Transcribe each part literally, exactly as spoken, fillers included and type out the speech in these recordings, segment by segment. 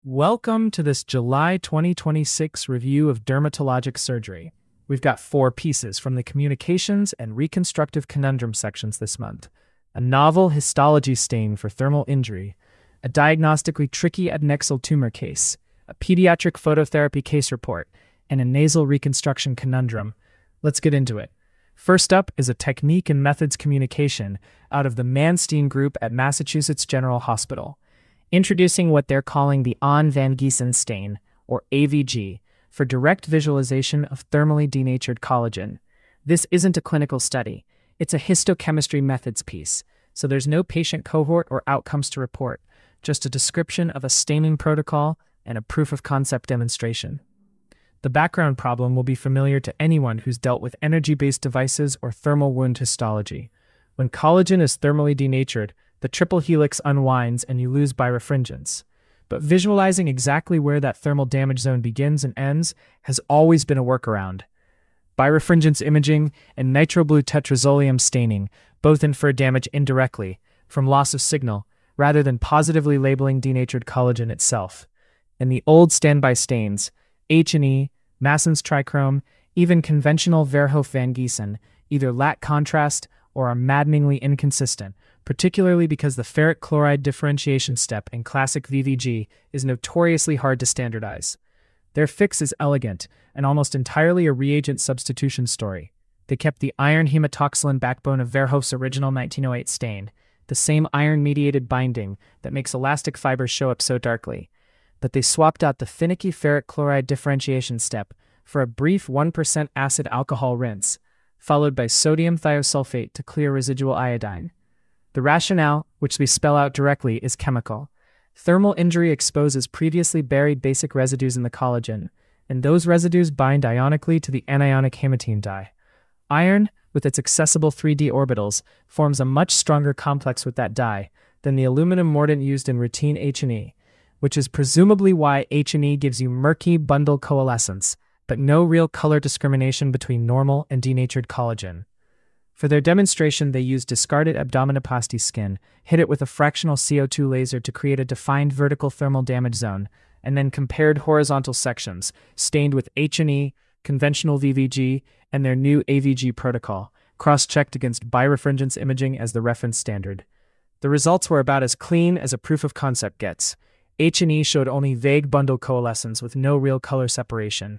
Welcome to this July twenty twenty-six review of dermatologic surgery. We've got four pieces from the communications and reconstructive conundrum sections this month. A novel histology stain for thermal injury, a diagnostically tricky adnexal tumor case, a pediatric phototherapy case report, and a nasal reconstruction conundrum. Let's get into it. First up is a technique and methods communication out of the Manstein Group at Massachusetts General Hospital, introducing what they're calling the Ahn Van Giesen stain, or A V G, for direct visualization of thermally denatured collagen. This isn't a clinical study. It's a histochemistry methods piece, so there's no patient cohort or outcomes to report, just a description of a staining protocol and a proof of concept demonstration. The background problem will be familiar to anyone who's dealt with energy-based devices or thermal wound histology. When collagen is thermally denatured, the triple helix unwinds and you lose birefringence. But visualizing exactly where that thermal damage zone begins and ends has always been a workaround. Birefringence imaging and nitroblue tetrazolium staining both infer damage indirectly, from loss of signal, rather than positively labeling denatured collagen itself. And the old standby stains, H and E, Masson's trichrome, even conventional Verhoef Van Giesen, either lack contrast or are maddeningly inconsistent, particularly because the ferric chloride differentiation step in classic V V G is notoriously hard to standardize. Their fix is elegant and almost entirely a reagent substitution story. They kept the iron hematoxylin backbone of Verhoef's original nineteen oh eight stain, the same iron-mediated binding that makes elastic fibers show up so darkly, but they swapped out the finicky ferric chloride differentiation step for a brief one percent acid alcohol rinse, followed by sodium thiosulfate to clear residual iodine. The rationale, which we spell out directly, is chemical. Thermal injury exposes previously buried basic residues in the collagen, and those residues bind ionically to the anionic hematine dye. Iron, with its accessible three d orbitals, forms a much stronger complex with that dye than the aluminum mordant used in routine H and E, which is presumably why H and E gives you murky bundle coalescence, but no real color discrimination between normal and denatured collagen. For their demonstration, they used discarded abdominoplasty skin, hit it with a fractional C O two laser to create a defined vertical thermal damage zone, and then compared horizontal sections, stained with H and E, conventional V V G, and their new A V G protocol, cross-checked against birefringence imaging as the reference standard. The results were about as clean as a proof of concept gets. H and E showed only vague bundle coalescence with no real color separation.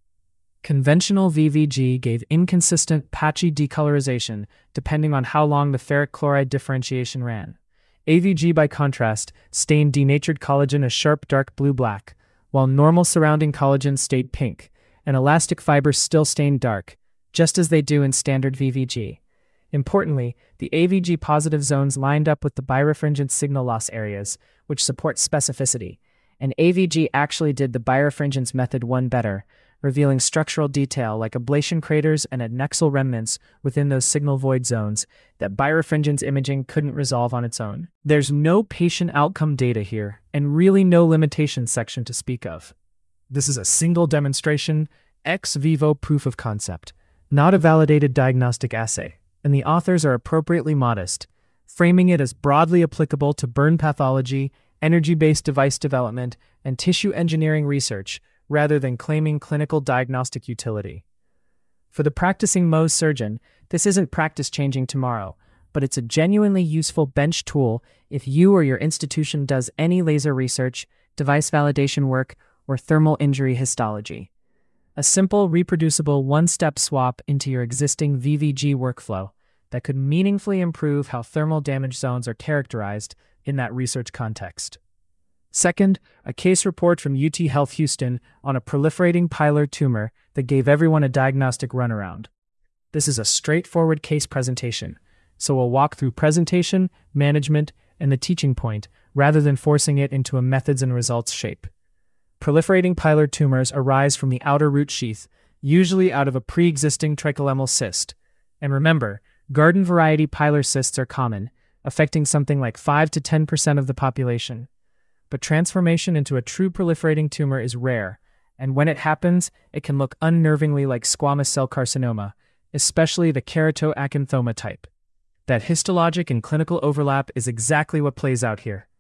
Conventional V V G gave inconsistent, patchy decolorization depending on how long the ferric chloride differentiation ran. A V G, by contrast, stained denatured collagen a sharp dark blue-black, while normal surrounding collagen stayed pink, and elastic fibers still stained dark, just as they do in standard V V G. Importantly, the A V G positive zones lined up with the birefringence signal loss areas, which support specificity, and A V G actually did the birefringence method one better, revealing structural detail like ablation craters and adnexal remnants within those signal void zones that birefringence imaging couldn't resolve on its own. There's no patient outcome data here, and really no limitation section to speak of. This is a single demonstration, ex vivo proof of concept, not a validated diagnostic assay, and the authors are appropriately modest, framing it as broadly applicable to burn pathology, energy-based device development, and tissue engineering research, rather than claiming clinical diagnostic utility. For the practicing Mohs surgeon, this isn't practice-changing tomorrow, but it's a genuinely useful bench tool if you or your institution does any laser research, device validation work, or thermal injury histology. A simple, reproducible one-step swap into your existing V V G workflow that could meaningfully improve how thermal damage zones are characterized in that research context. Second, a case report from U T Health Houston on a proliferating pilar tumor that gave everyone a diagnostic runaround. This is a straightforward case presentation, so we'll walk through presentation, management, and the teaching point rather than forcing it into a methods and results shape. Proliferating pilar tumors arise from the outer root sheath, usually out of a pre-existing tricholemal cyst. And remember, garden variety pilar cysts are common, affecting something like five to ten percent of the population. But transformation into a true proliferating tumor is rare, and when it happens, it can look unnervingly like squamous cell carcinoma, especially the keratoacanthoma type. That histologic and clinical overlap is exactly what plays out here.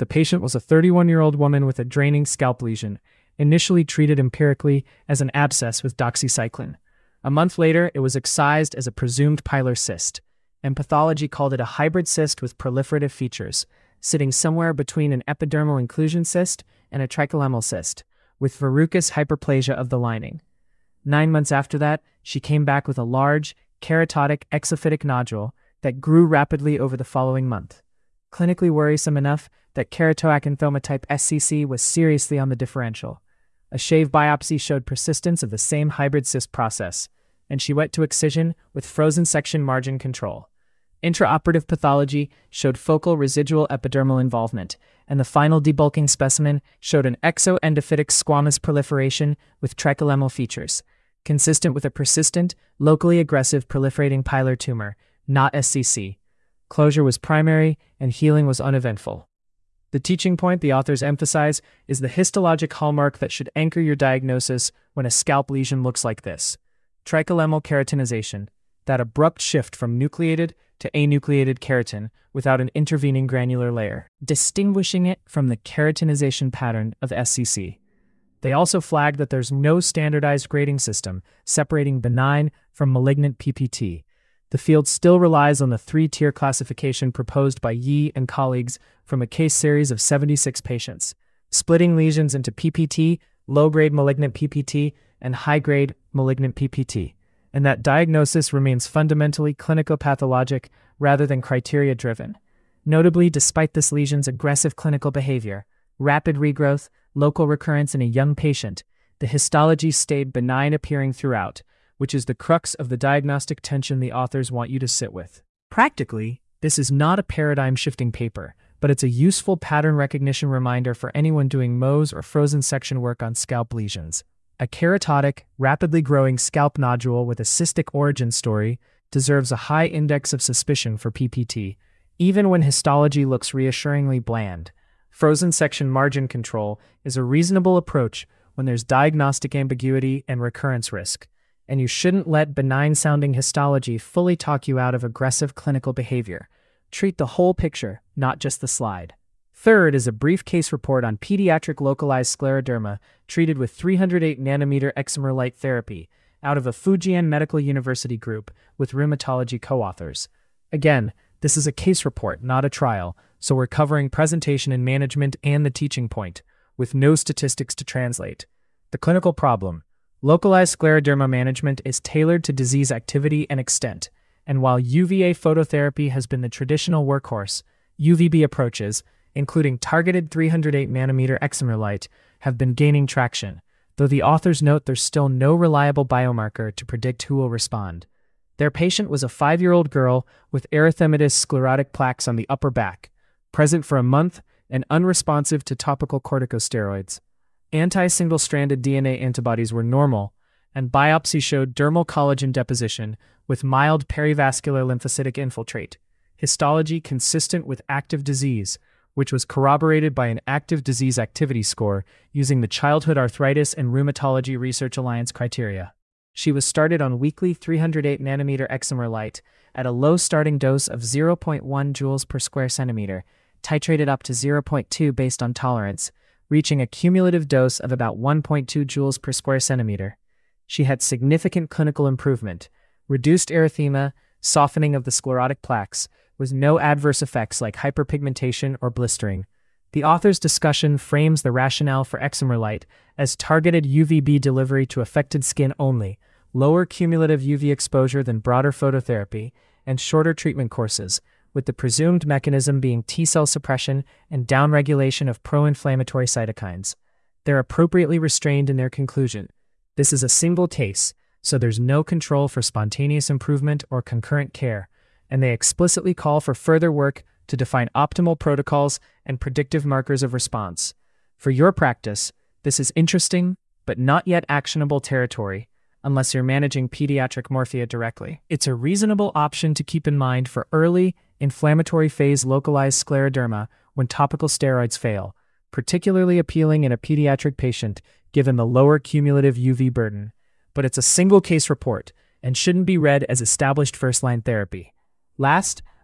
The patient was a thirty-one-year-old woman with a draining scalp lesion, initially treated empirically as an abscess with doxycycline. A month later, it was excised as a presumed pilar cyst, and pathology called it a hybrid cyst with proliferative features, sitting somewhere between an epidermal inclusion cyst and a tricholemal cyst, with verrucous hyperplasia of the lining. Nine months after that, she came back with a large, keratotic exophytic nodule that grew rapidly over the following month. Clinically worrisome enough that keratoacanthoma type S C C was seriously on the differential. A shave biopsy showed persistence of the same hybrid cyst process, and she went to excision with frozen section margin control. Intraoperative pathology showed focal residual epidermal involvement, and the final debulking specimen showed an exoendophytic squamous proliferation with tricholemal features, consistent with a persistent, locally aggressive proliferating pilar tumor, not S C C. Closure was primary, and healing was uneventful. The teaching point the authors emphasize is the histologic hallmark that should anchor your diagnosis when a scalp lesion looks like this: tricholemal keratinization, that abrupt shift from nucleated to anucleated keratin without an intervening granular layer, distinguishing it from the keratinization pattern of S C C. They also flagged that there's no standardized grading system separating benign from malignant P P T. The field still relies on the three-tier classification proposed by Yi and colleagues from a case series of seventy-six patients, splitting lesions into P P T, low-grade malignant P P T, and high-grade malignant P P T, and that diagnosis remains fundamentally clinico-pathologic rather than criteria-driven. Notably, despite this lesion's aggressive clinical behavior, rapid regrowth, local recurrence in a young patient, the histology stayed benign appearing throughout, which is the crux of the diagnostic tension the authors want you to sit with. Practically, this is not a paradigm-shifting paper, but it's a useful pattern recognition reminder for anyone doing Mohs or frozen section work on scalp lesions. A keratotic, rapidly growing scalp nodule with a cystic origin story deserves a high index of suspicion for P P T, even when histology looks reassuringly bland. Frozen section margin control is a reasonable approach when there's diagnostic ambiguity and recurrence risk, and you shouldn't let benign-sounding histology fully talk you out of aggressive clinical behavior. Treat the whole picture, not just the slide. Third is a brief case report on pediatric localized scleroderma treated with three hundred eight nanometer excimer light therapy out of a Fujian Medical University group with rheumatology co-authors. Again, this is a case report, not a trial, so we're covering presentation and management and the teaching point, with no statistics to translate. The clinical problem: localized scleroderma management is tailored to disease activity and extent, and while U V A phototherapy has been the traditional workhorse, U V B approaches, including targeted three hundred eight nanometer excimer light, have been gaining traction, though the authors note there's still no reliable biomarker to predict who will respond. Their patient was a five-year-old girl with erythematous sclerotic plaques on the upper back, present for a month and unresponsive to topical corticosteroids. Anti-single-stranded D N A antibodies were normal, and biopsy showed dermal collagen deposition with mild perivascular lymphocytic infiltrate, histology consistent with active disease, which was corroborated by an active disease activity score using the Childhood Arthritis and Rheumatology Research Alliance criteria. She was started on weekly three hundred eight nanometer excimer light at a low starting dose of zero point one joules per square centimeter, titrated up to zero point two based on tolerance, reaching a cumulative dose of about one point two joules per square centimeter. She had significant clinical improvement, reduced erythema, softening of the sclerotic plaques, with no adverse effects like hyperpigmentation or blistering. The author's discussion frames the rationale for excimer light as targeted U V B delivery to affected skin only, lower cumulative U V exposure than broader phototherapy, and shorter treatment courses, with the presumed mechanism being T-cell suppression and downregulation of pro-inflammatory cytokines. They're appropriately restrained in their conclusion. This is a single case, so there's no control for spontaneous improvement or concurrent care, and they explicitly call for further work to define optimal protocols and predictive markers of response. For your practice, this is interesting, but not yet actionable territory, unless you're managing pediatric morphea directly. It's a reasonable option to keep in mind for early, inflammatory phase localized scleroderma when topical steroids fail, particularly appealing in a pediatric patient given the lower cumulative U V burden. But it's a single case report and shouldn't be read as established first-line therapy. Last,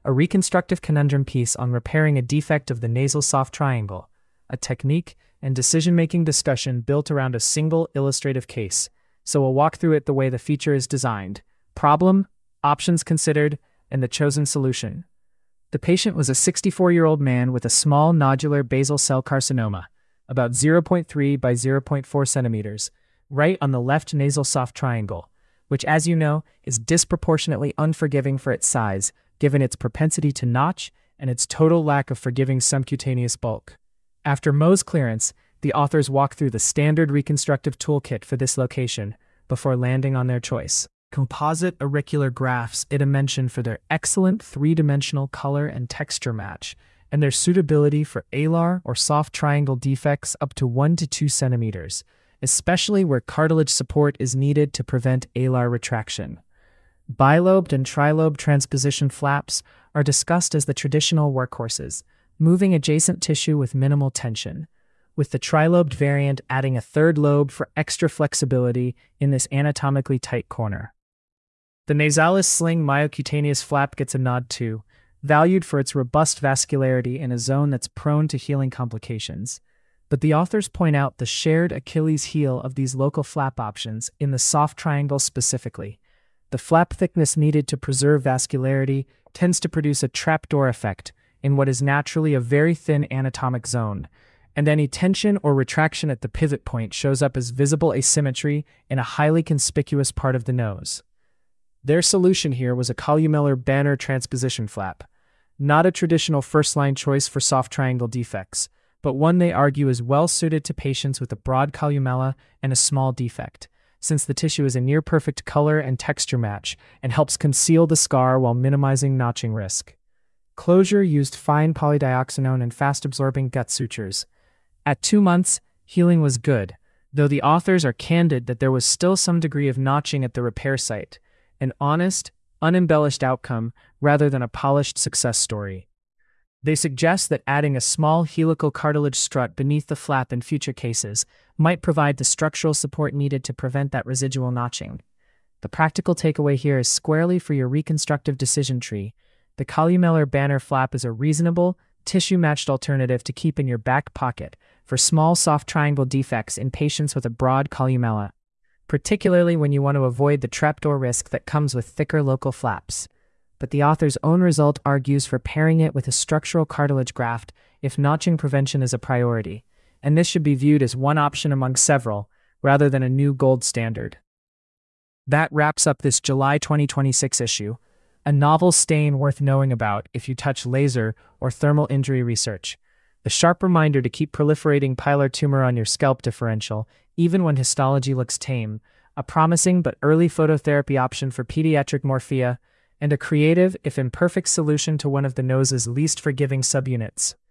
a reconstructive conundrum piece on repairing a defect of the nasal soft triangle, a technique and decision-making discussion built around a single illustrative case. So we'll walk through it the way the feature is designed: problem, options considered, and the chosen solution. The patient was a sixty-four-year-old man with a small nodular basal cell carcinoma, about zero point three by zero point four centimeters, right on the left nasal soft triangle, which, as you know, is disproportionately unforgiving for its size, given its propensity to notch and its total lack of forgiving subcutaneous bulk. After Mohs clearance, the authors walk through the standard reconstructive toolkit for this location before landing on their choice: composite auricular grafts, it a mention for their excellent three-dimensional color and texture match, and their suitability for alar or soft triangle defects up to one to two centimeters, especially where cartilage support is needed to prevent alar retraction. Bilobed and trilobed transposition flaps are discussed as the traditional workhorses, moving adjacent tissue with minimal tension, with the trilobed variant adding a third lobe for extra flexibility in this anatomically tight corner. The nasalis sling myocutaneous flap gets a nod too, valued for its robust vascularity in a zone that's prone to healing complications. But the authors point out the shared Achilles heel of these local flap options in the soft triangle specifically. The flap thickness needed to preserve vascularity tends to produce a trapdoor effect in what is naturally a very thin anatomic zone, and any tension or retraction at the pivot point shows up as visible asymmetry in a highly conspicuous part of the nose. Their solution here was a columellar-Banner transposition flap, not a traditional first-line choice for soft triangle defects, but one they argue is well-suited to patients with a broad columella and a small defect, since the tissue is a near-perfect color and texture match and helps conceal the scar while minimizing notching risk. Closure used fine polydioxanone and fast-absorbing gut sutures. At two months, healing was good, though the authors are candid that there was still some degree of notching at the repair site, an honest, unembellished outcome rather than a polished success story. They suggest that adding a small helical cartilage strut beneath the flap in future cases might provide the structural support needed to prevent that residual notching. The practical takeaway here is squarely for your reconstructive decision tree. The columellar-Banner flap is a reasonable, tissue-matched alternative to keep in your back pocket for small soft triangle defects in patients with a broad columella, particularly when you want to avoid the trapdoor risk that comes with thicker local flaps. But the author's own result argues for pairing it with a structural cartilage graft if notching prevention is a priority, and this should be viewed as one option among several, rather than a new gold standard. That wraps up this July twenty twenty-six issue, a novel stain worth knowing about if you touch laser or thermal injury research. A sharp reminder to keep proliferating pilar tumor on your scalp differential, even when histology looks tame, a promising but early phototherapy option for pediatric morphea, and a creative, if imperfect, solution to one of the nose's least forgiving subunits.